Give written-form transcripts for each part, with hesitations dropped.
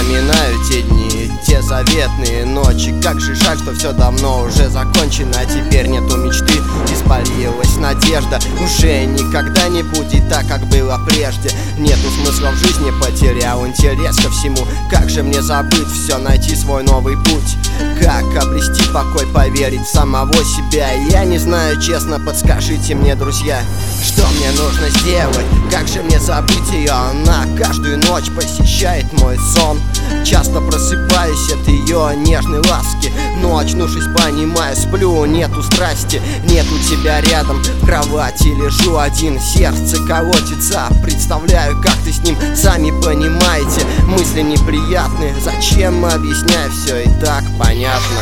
Вспоминаю те дни, те заветные ночи. Как же жаль, что все давно уже закончено. Теперь нету мечты, испарилась надежда. Уже никогда не будет так, как было прежде. Нету смысла в жизни, потерял интерес ко всему. Как же мне забыть все, найти свой новый путь? Как обрести покой, поверить в самого себя? Я не знаю, честно, подскажите мне, друзья, что мне нужно сделать? Как же мне забыть ее? Она каждую ночь посещает мой сон. Часто просыпаюсь от ее нежной ласки, но очнувшись, понимаю, сплю, нету страсти. Нету тебя рядом, в кровати лежу один. Сердце колотится, представляю, как ты с ним. Сами понимаете, мысли неприятные. Зачем объяснять, все и так понятно.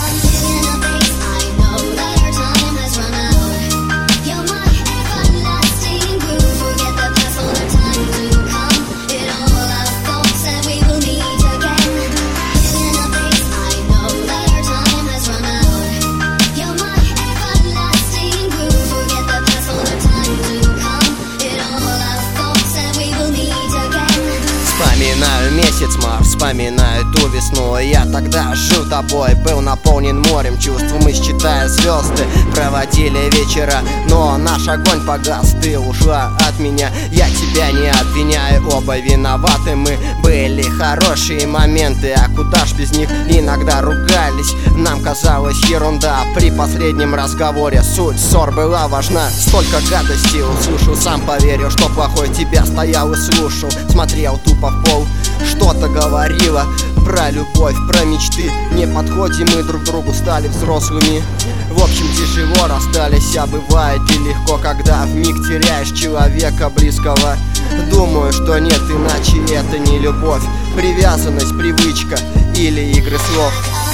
Вспоминаю месяц март, вспоминаю ту весну. Я тогда жил тобой, был наполнен морем чувств. Мы, считая звезды, проводили вечера, но наш огонь погас, ты ушла от меня. Я тебя не обвиняю, оба виноваты мы. Были хорошие моменты, а куда ж без них? Иногда ругались, нам казалось ерунда. При последнем разговоре суть ссор была важна. Столько гадостей услышал, сам поверил, что плохой. Тебя стоял и слушал, смотрел тупо в пол. Что-то говорила про любовь, про мечты. Не подходим мы друг другу, стали взрослыми. В общем, тяжело расстались, а бывает и легко, когда вмиг теряешь человека близкого. Думаю, что нет, иначе это не любовь. Привязанность, привычка или игры слов.